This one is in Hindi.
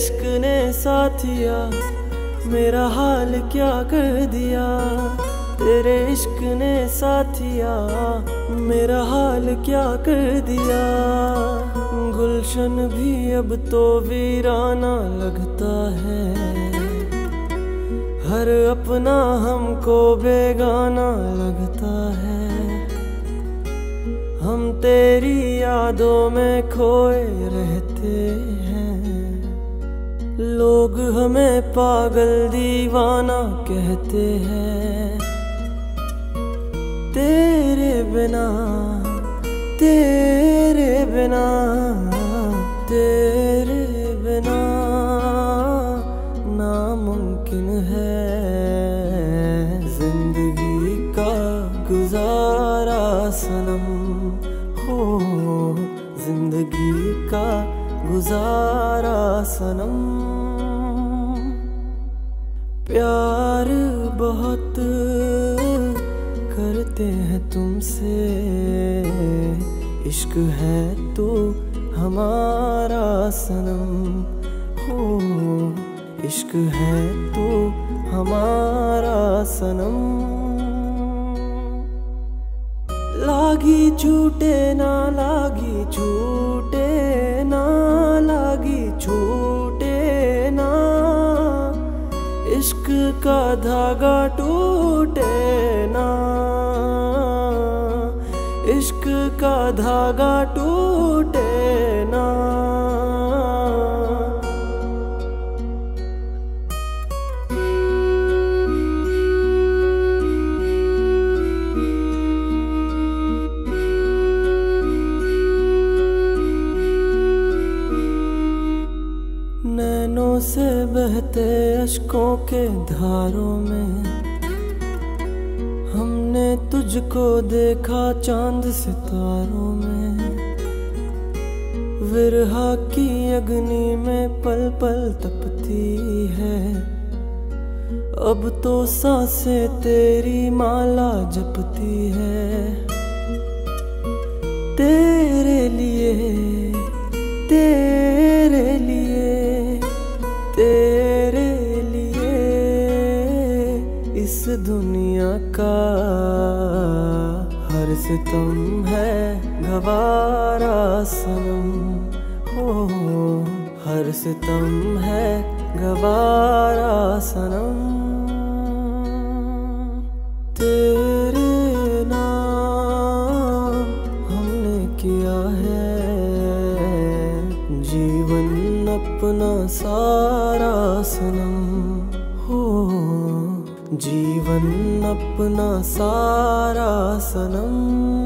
इश्क ने साथिया मेरा हाल क्या कर दिया। तेरे इश्क ने साथिया मेरा हाल क्या कर दिया। गुलशन भी अब तो वीराना लगता है, हर अपना हमको बेगाना लगता है। हम तेरी यादों में खोए रहते हैं, लोग हमें पागल दीवाना कहते हैं। तेरे बिना तेरे बिना तेरे बिना नामुमकिन है जिंदगी का गुजारा सनम। हो जिंदगी का गुजारा सनम। प्यार बहुत करते हैं तुमसे, इश्क है तो हमारा सनम। हो इश्क है तो हमारा सनम। लागी छूटे ना लागी छूटे ना लागी छूटे ना, इश्क का धागा टूटे ना। इश्क का धागा टूटे ना। नैनों से बहते अश्कों के धारों में हमने तुझको देखा चांद सितारों में। विरहा की अग्नि में पल पल तपती है, अब तो सांसें तेरी माला जपती है। तेरे लिए तेरे लिए तेरे लिए इस दुनिया का हर सितम है गवारा सनम। हो हर सितम है गवारा सनम। तेरे नाम हमने किया है जीवन अपना सारा सनम। हो जीवन अपना सारा सनम।